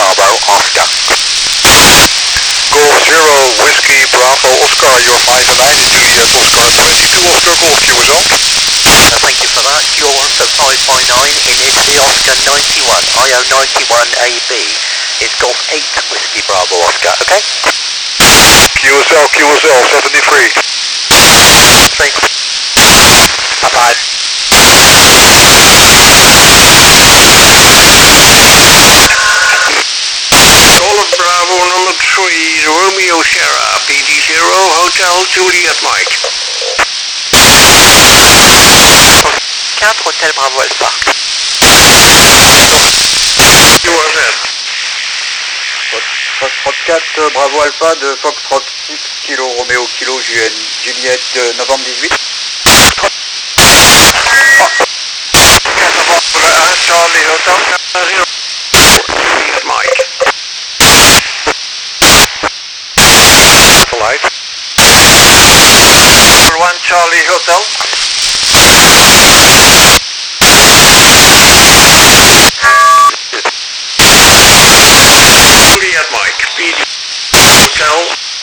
Bravo Oscar. Golf 0 Whiskey Bravo Oscar, you're 5 and 9 in Juliet Oscar 22 Oscar Golf QSL. Thank you for that. You're on for 559 in Italy Oscar 91, IO 91AB. It's Golf 8 Whiskey Bravo Oscar, okay? QSL 73. Thanks. Bye-bye. Golf Bravo number 3, Romeo Sierra, PD0, Hotel Juliet Mike. 4 Hotel Bravo Alpha. QSL. Foxtrot 4 Bravo Alpha de Foxtrot 6 Kilo Romeo Kilo Juliet novembre 18. Charlie Hotel 0, Juliet Mike. Light. 1 Charlie Hotel. Juliet Mike, PD Hotel.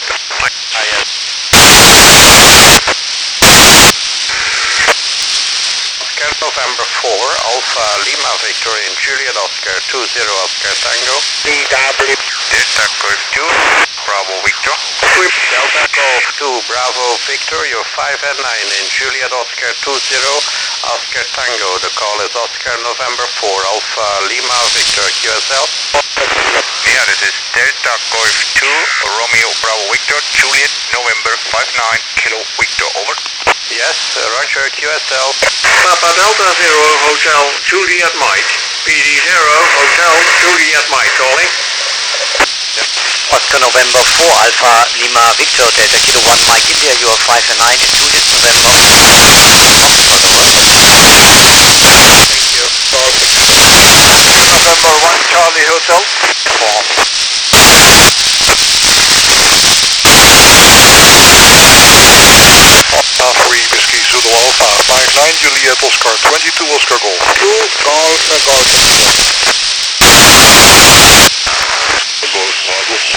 Oscar November 4, Alpha Lima Victor in Juliet Oscar 20 Oscar Tango. DW. Delta Golf 2, Bravo Victor. Delta Golf 2, Bravo Victor, you're 5 and 9 in Juliet Oscar 20 Oscar Tango. The call is Oscar November 4, Alpha Lima Victor QSL. Yeah, this is Delta Golf 2, Romeo Bravo Victor, Juliet November 59 Kilo Victor, over. Yes, Roger QSL. Papa Delta 0 Hotel Juliet Mike. PD 0 Hotel Juliet Mike calling. Oscar November 4 Alpha Lima Victor Delta Kilo 1 Mike India, you are 5 and 9 in Juliet November. Thank you. November 1 Charlie Hotel. Alpha 3 Whiskey Zulu Alpha 59 Juliet Oscar 22 Oscar Golf. 2 Golf. Golf model.